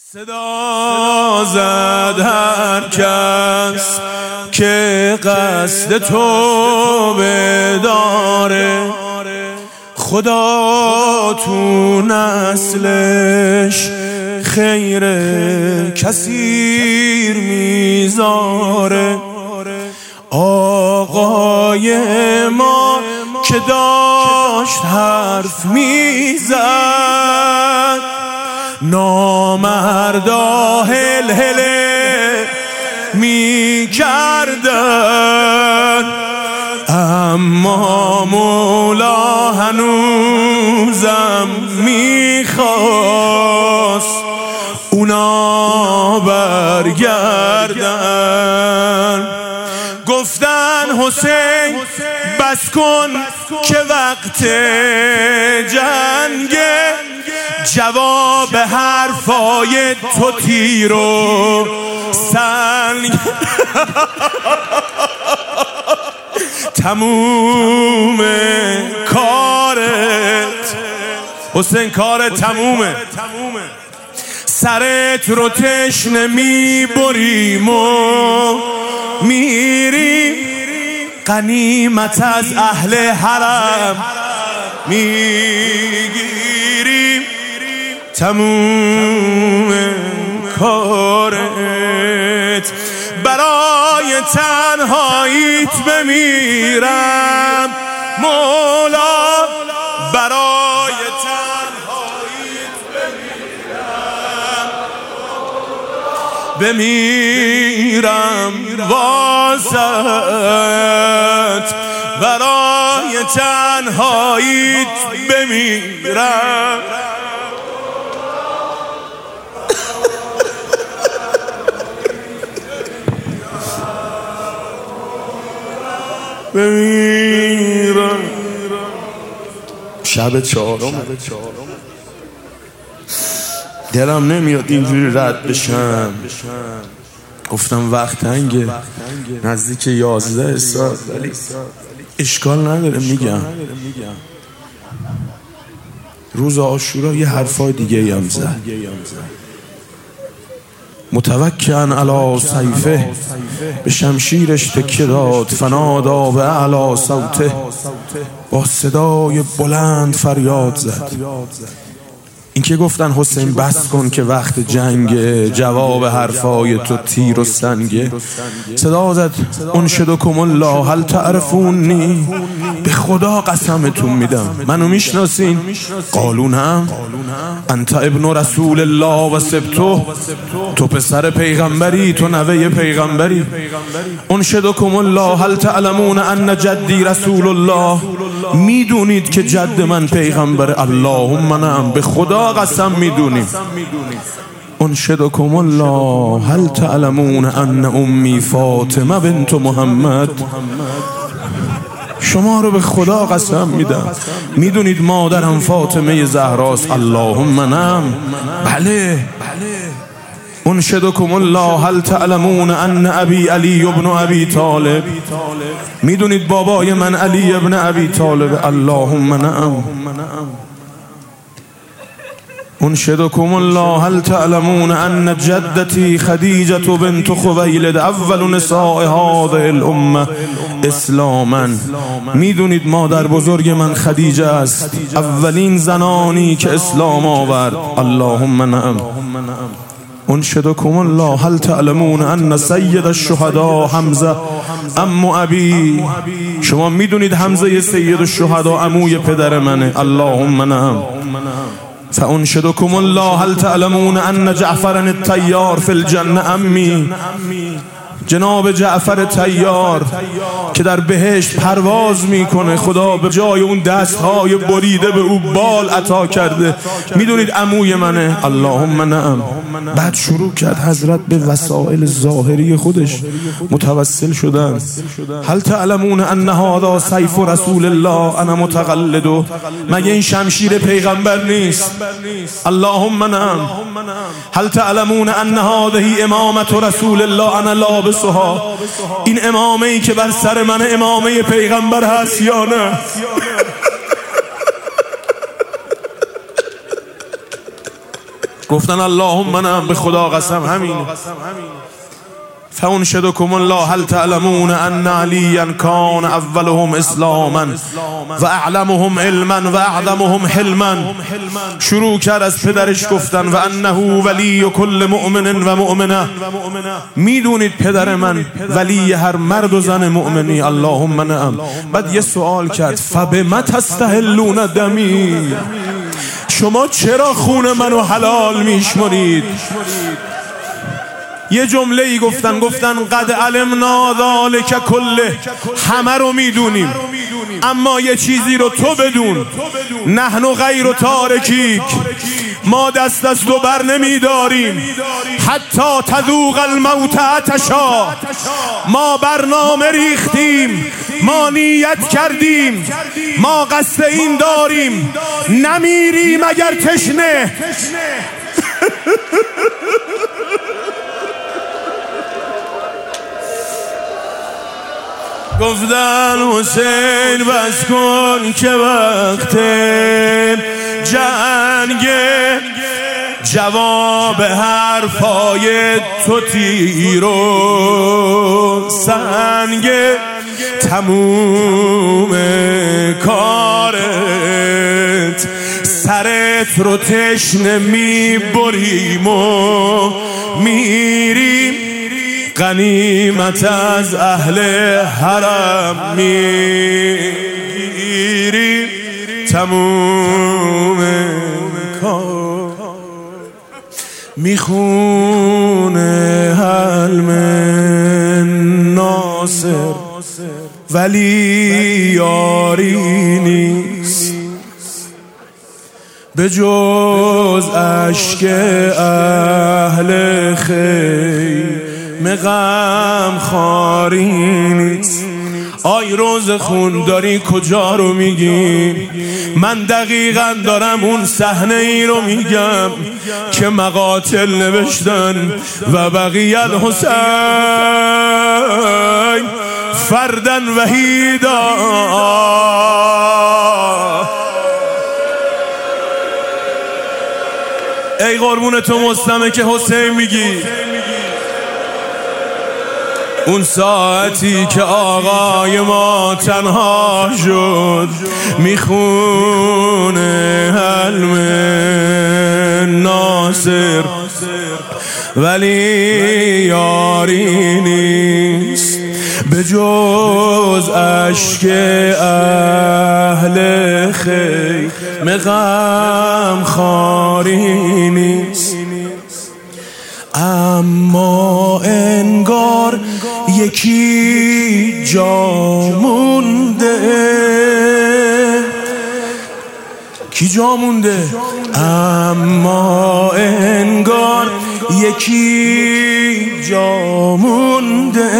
صدا زد هر کس که قصد توبه داره، خدا تو نسلش خیر کثیر میذاره. آقای ما که داشت حرف میزد، نامردا هلهله میکردن، اما مولا هنوزم میخواست اونا برگردن. گفتن حسین بس کن که وقت جنگه، جواب حرفای تو تیر و سنگ. تموم کارت حسین، کارت تمومه. سرت رو تشنه میبریم و میریم، غنیمت از اهل حرم میگیریم. تموم کارت، برای تنهاییت بمیرم مولا، برای تنهاییت بمیرم واسط، برای تنهاییت بمیرم. بمیرم. شب چهارم دلم نمیاد اینجوری رد بشم. گفتم وقت تنگه، نزدیک 11 ساعت، ولی اشکال نداره میگم. روز عاشورا یه حرفای دیگه هم زد. متوکئن علی سیفه، به شمشیرش تکیه داد، فنادا به اعلی صوته، با صدای بلند فریاد زد. این که گفتن حسین بس کن که وقت جنگه، جواب حرفای تو تیر و سنگه. صدا زد انشدکم الله هل تعرفونی، به خدا قسمتون میدم منو میشناسین؟ قالوا نعم انت ابن رسول الله و سبتو، تو پسر پیغمبری، تو نوه پیغمبری. انشدکم الله هل تعلمون ان جدی رسول الله، میدونید که جد من پیغمبر؟ اللهم نعم، به خدا قسم میدونیم. انشدکم الله هل تعلمون ان امی فاطمه بنت محمد، شما رو به خدا قسم میدم میدونید مادرم فاطمه زهراست؟ اللهم نعم، بله. انشدکم الله هل تعلمون ان ابی علی ابن ابی طالب، میدونید بابای من علی ابن ابی طالب؟ اللهم نعم. انشدکم الله هل تعلمون ان جدتی خدیجة بنت خویلد اول نساء هذه الامه اسلاما، میدونید مادر بزرگ من خدیجه است اولین زنانی که اسلام آورد؟ اللهم نعم. انشدکم الله هل تعلمون ان سید الشهداء حمزه عم ابی، شما میدونید حمزه سید الشهداء عموی پدر منه؟ اللهم نعم. فانشدکم الله هل تعلمون ان جعفر الطیار فی الجنه امی، جناب جعفر طیار که در بهشت پرواز میکنه، خدا به جای اون دستهای بریده به او بال عطا کرده، میدونید عموی منه؟ اللهم نعم. بعد شروع کرد حضرت به وسائل ظاهری خودش متوسل شدن. هل تعلمون ان هذا سیف رسول الله انا متقلده، مگه این شمشیر پیغمبر نیست؟ اللهم نعم. هل تعلمون ان هذه امامه رسول الله انا لابسها، این امامه ای که بر سر من امامه پیغمبر هست یا نه؟ گفتن اللهم نه، به خدا قسم همینه. فانشدکم الله هل تعلمون ان علیا کان اولهم اسلاما و اعلمهم علما و اعظمهم حلما. شروع کرد از پدرش گفتن و انه ولی کل مؤمن و مؤمنه. میدونید پدر من ولی هر مرد و زن مؤمنی. اللهم نعم. بعد یه سوال کرد فبما تستحلون دمی، شما چرا خون منو حلال میشمرید؟ یه جمله ای گفتن قد علمنا ذالک کله، همه رو میدونیم اما یه چیزی رو تو بدون، نحن غیر تارکیک، ما دست از تو بر نمیداریم، حتی تذوق الموت عطشا، ما برنامه ریختیم، ما نیت کردیم، ما قصد این داریم نمیریم اگر تشنه. گفتن حسین بس کن که وقت جنگ، جواب حرفای تو تیر و سنگ، تموم کارت سرت رو تشنه میبریم و میریم، غنیمت از اهل حرم میگیریم، تموم کار میخونه حلم ناصر ولی یاری نیست، به جز اشک اهل خیر غم خاری نیست. آی روز خون داری کجا رو میگی؟ من دقیقا دارم اون صحنه ای رو میگم که مقاتل نوشتن و بقیه الحسین فردن وحیدا. ای قربون تو مسلمه که حسین میگی اون ساعتی که آقای ما تنها شد، میخونه حلم ناصر ولی یاری نیست، به جز اشک اهل خیمه غم خاری نیست. اما انگار یکی جا مونده، کی جا مونده؟ اما انگار یکی جا مونده،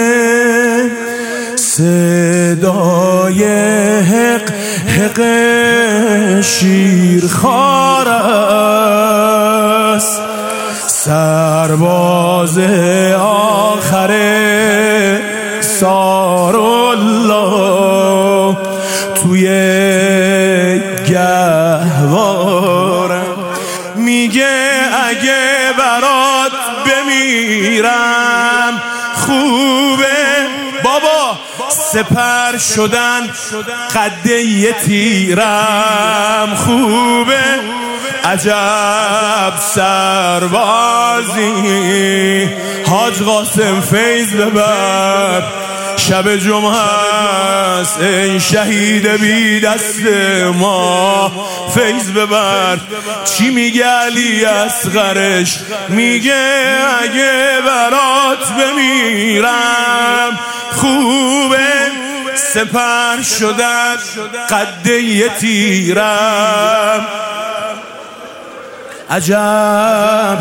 صدای حق حق شیرخوار است، سرباز آخر سارالله توی گهوارم، میگه اگه برات بمیرم خوبه بابا، سپر شدن قد یه تیرم خوبه، عجب سربازی. حاج قاسم فیض ببر، شب جمعه است ای شهید بی دست ما، فیض ببر. چی میگه علی اصغرش؟ میگه اگه برات بمیرم خوبه، سپر شدن قد یه تیرم، عجب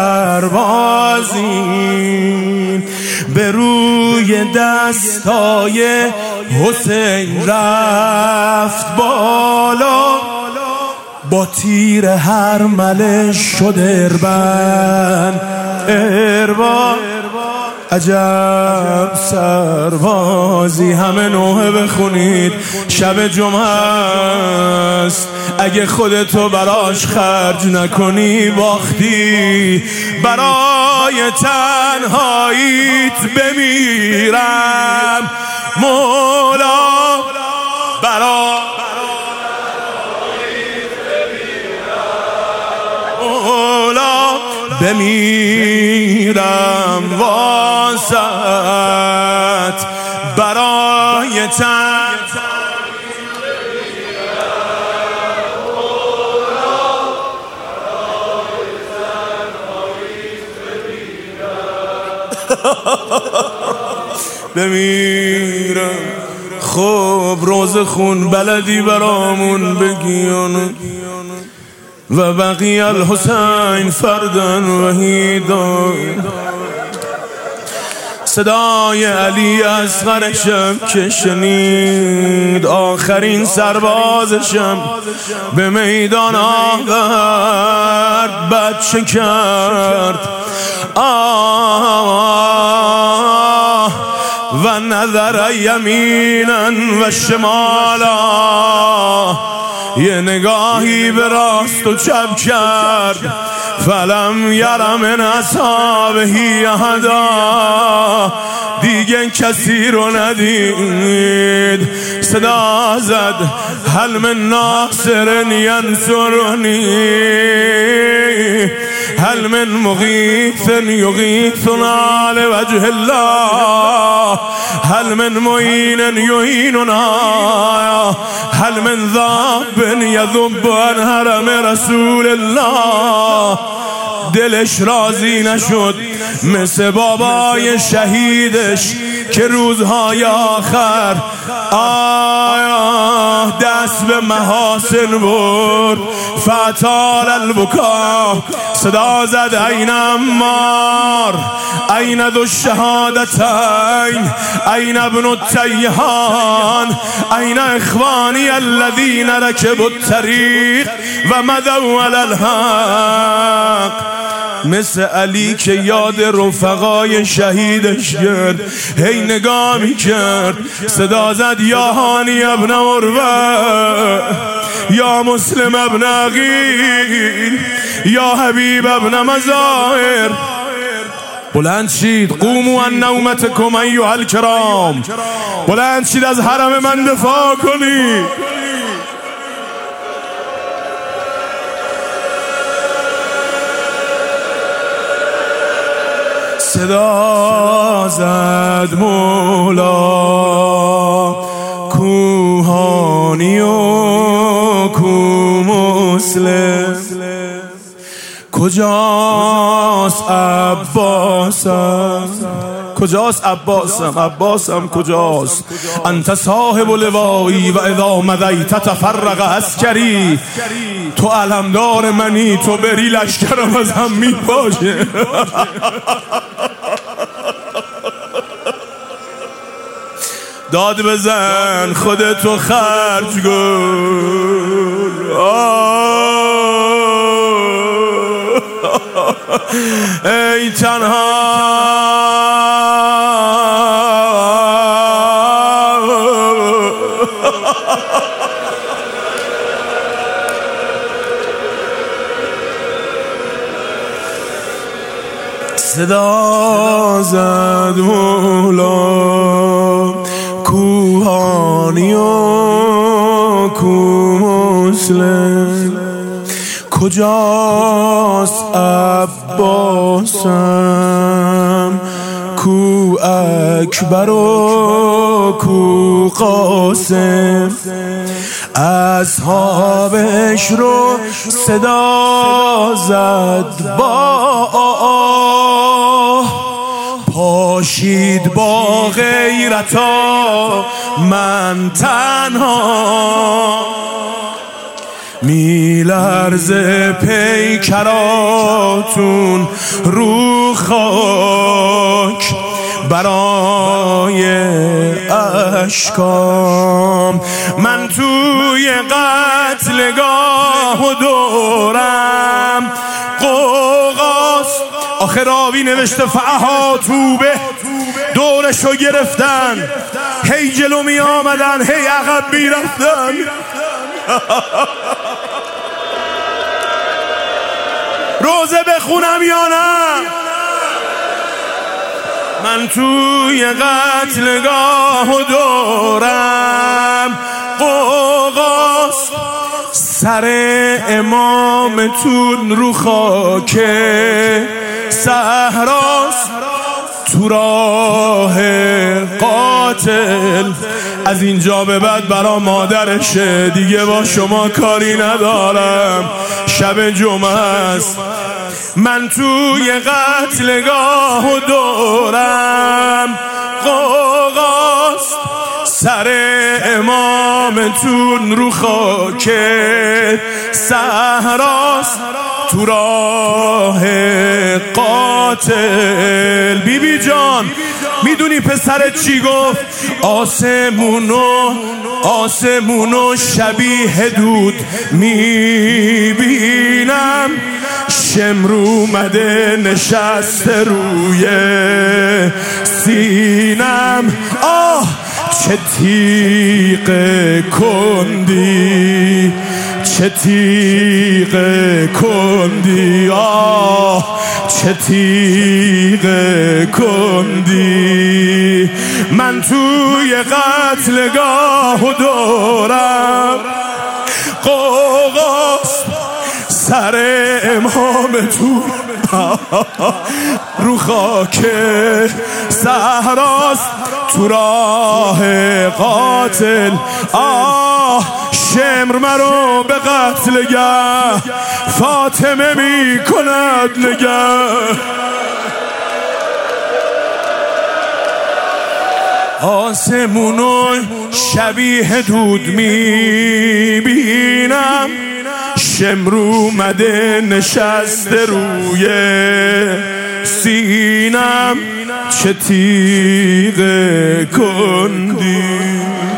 سربازی. به روی دستای حسین رفت بالا، با تیر هر مله شد اربن. عجب سربازی. همه نوحه بخونید، شب جمعه است، اگه خودتو براش خرج نکنی باختی. برای تنهاییت بمیرم مولا، برای مولا بمیرم واسط، برای بمیرم. خب روز خون بلدی برامون بگیان و بقی الحسین فردن وحیدا. صدای علی اصغرشم که شنید، آخرین سربازشم به میدان آورد، بچه کرد و نظر یمینا و شمالا، یه نگاهی به راست و چپ کرد. فلم یرم من اصحابهی احدا، دیگه کسی رو ندید. صدا زد هل من ناصر ینصرنی، هل من مغیث یغیثنا لوجه الله، هل من معین یعیننا، هل من ذاب یذب عن حرم رسول الله. دلش راضی نشد مثل بابای شهیدش که روزهای آخر دست به محاسن برد. فتال البکا، صدا زد این عمار، این ذو الشهادتین، این ابن التیهان، این اخوانی الذین رکبوا الطریق و مضوا علی الحق. مثل علی که یاد رفقای شهیدش کرد، هی نگاه میکرد. صدا زد یا هانی ابن عروه، یا مسلم ابن عقیل، یا حبیب ابن مظاهر. بلند شید، قوموا عن نومتکم ایها الکرام، بلند شید از حرم من دفاع کنید. صدا زد مولا، کوهانی و کو مسلم، کجاست عباسم، کجاست عباسم، عباسم کجاست؟ انت صاحب لوایی و اذا مضیت تفرق عسکری. تو علمدار منی، تو بری لشکرم از هم میپاشه. داد بزن خودتو خرج کن. ای تنها صدا زد مولا، کوهانی و کو مسلم، کجاست عباسم، کو اکبر و کو قاسم. اصحابش رو صدا زد با پاشید با غیرتا، من تنها میلرزه پیکراتون رو خاک برای اشکام. من توی قتلگاه و دورم قوقاست. آخه راوی نوشته فاحاطوبه، دورشو گرفتن، هی جلو می آمدن هی عقب می رفتن. روزه بخونم یا نه؟ من توی قتلگاه و دورم قوقاست، سر امامتون رو خاک صحراست، تو راه قاتل. از اینجا به بعد برا مادرشه، دیگه با شما کاری ندارم، شب جمعه است. من توی قتلگاه و دورم قوقاست، سر امامتون رو خاک صحراست، تو راه قاتل. بیبی جان میدونی پسرت چی گفت؟ آسمونو شبیه دود میبینم، شمر اومده نشسته روی سینم. آه چه تیغ کندی، چه تیغ کندی، آه چه تیغ کندی. من توی قتلگاه و دورم قوقاست، سر امامتون رو خاک صحراست، تو راه قاتل. شمر مرو به قتلگاه، فاطمه می کند نگه. آسمونو شبیه دود می بینم، شمر اومده نشسته روی سینم، چه تیغ کندی.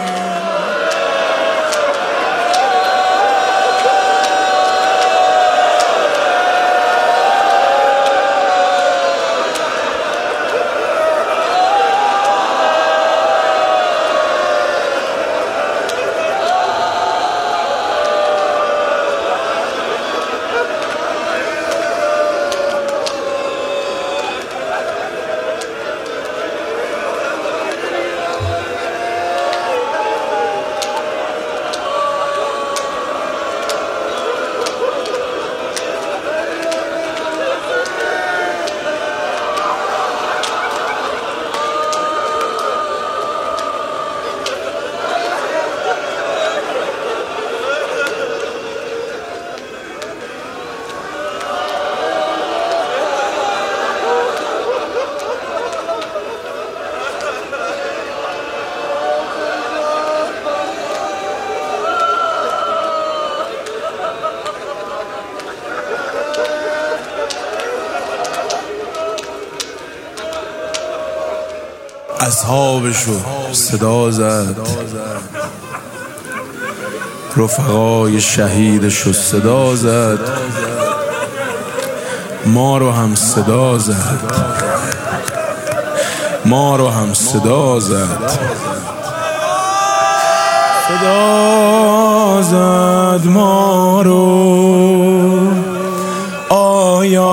اصحابشو صدا زد، رفقای شهیدشو صدا زد، ما رو هم صدا زد، ما رو هم صدا زد، صدا زد ما رو. آیا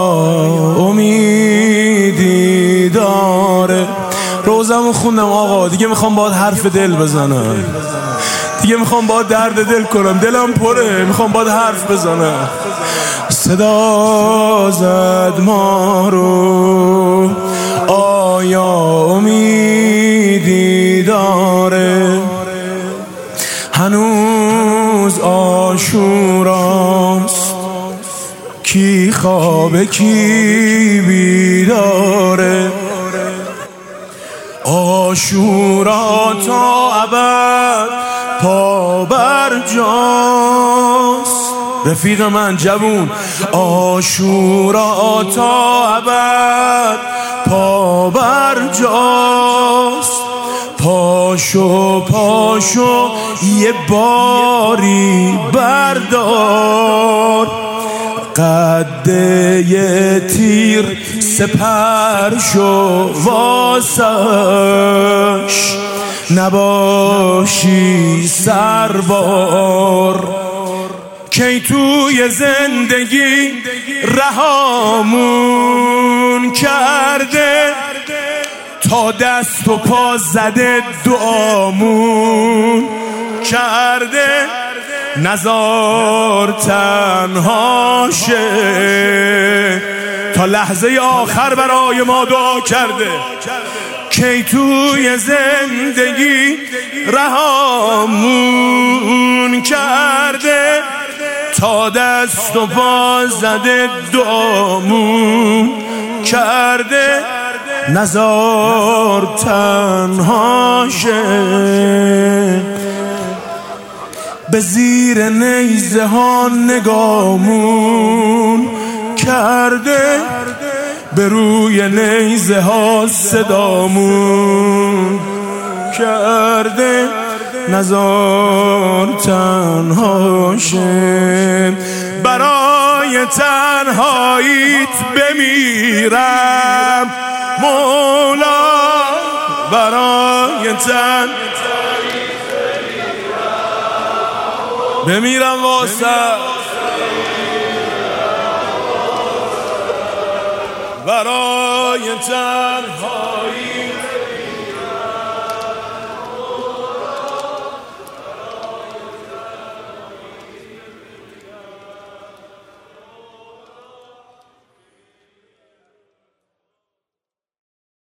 امیدی داره؟ روزمو خوندم آقا، دیگه میخوام باید حرف دل بزنم، دیگه میخوام باید درد دل کنم، دلم پره، میخوام باید حرف بزنم. صدا زد ما رو، آیا امیدی داره؟ هنوز عاشوراست، کی خوابه کی بیداره؟ عاشورا تا ابد پابرجاست، رفیق من جوون. عاشورا تا ابد پابرجاست، پاشو پاشو یه باری بردار، قده تیر سپر شو واسش، نباشی سربار. کی توی زندگی رهامون کرده، تا دست و پا زده دعامون کرده. نزار تنها شه، تا لحظه آخر برای ما دعا کرده. کی توی زندگی رهامون کرده، تا دست و پا زده دعامون کرده. نزار تنها شه، به زیر نیزه ها نگامون کرده، به روی نیزه ها صدامون کرده. نزار تنها شه، برای تنهاییت بمیرم مولا، برای بمیرم واسه، برای تنهاییت